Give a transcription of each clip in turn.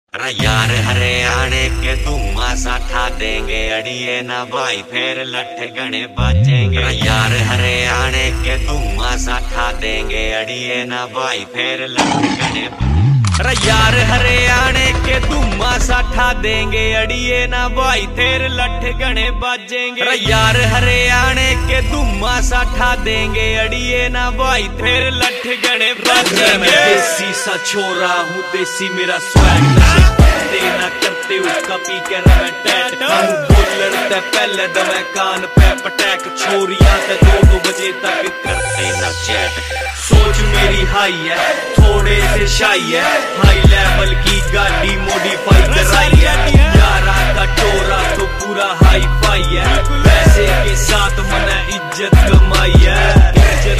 यार हरियाणे के धुआं सा ठा देंगे अड़िए ना भाई फिर लठ गणे बाजेंगे। यार हरियाणे के धुआं सा ठा देंगे अड़िए ना भाई फिर लठ गणे। यार हरियाणे के धुआं सा ठा देंगे अड़िए ना भाई फिर लठ गणे बाजेंगे। यार हरियाणे के धुआं सा ठा देंगे अड़िए ना भाई फिर लठ गणे बाजेंगे। देसी सा छोरा हूँ, देसी मेरा स्वैग, करते ना करते उसका पी के रवे टैट। बोलर ते पहले दवे कान पे पटैक, छोरियां ते 2 बजे तक करते ना चैट। सोच मेरी हाई है, थोड़े से शाई है, हाई लेवल की गाड़ी मॉडिफाई कराई है। यारा का टोरा तो पूरा हाई फाई है, पैसे के साथ मैंने इज्जत कमाई है।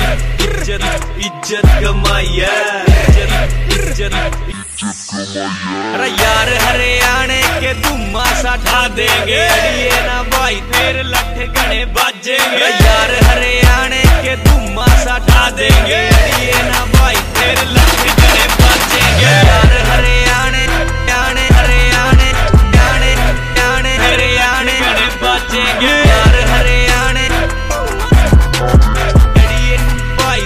इज्जत कमाई है, इज्जत। यार हरियाणे के धुआं सा ठा देंगे अड़िए ना भाई फिर लठ गणे बाजेंगे। यार हरियाणे के धुआं सा ठा देंगे अड़िए ना भाई फिर लठ गणे बाजेंगे। यार हरियाणे हरियाणे हरियाणे हरियाणे हरियाणे हरियाणे गणे बाजेंगे। यार हरियाणे अड़िए भाई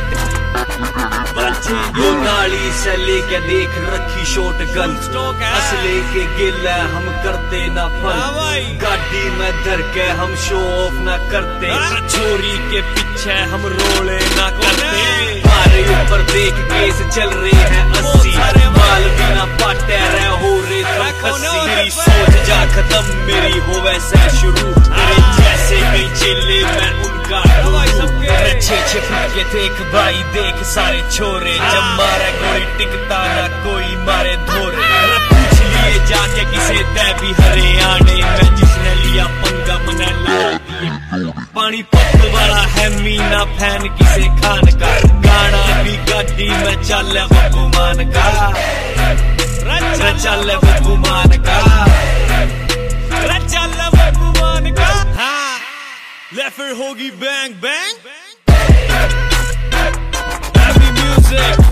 यो नाली से लेके देख रखी शॉट गन, असले के गिला हम करते ना फन। गाड़ी में धर के हम शो ऑफ ना करते, छोरी के पीछे हम रोले ना करते। हमारे ऊपर देख केस चल रहे हैं 80, माल बिना पाटे रहे हो रे खस्सी। मेरी सोच जा खत्म मेरी हो वैसे शुरू, मेरे जैसे कई चेले मैं उनका छे फुट के देख भाई देख सारे छोरे, जब मारे कोई टिकता ना कोई मारे धोरे। पूछ लिए जाके किसे तै भी हरियाणे में, जिसने लिया पंगा मना ला। पानी पत वाला है मीना फैन किसे खान का, गाना भी गाड़ी में चल बगुमान का, चल बगुमान का, चल बगुमान का। हाँ ले फिर होगी बैंग बैंग। Heavy music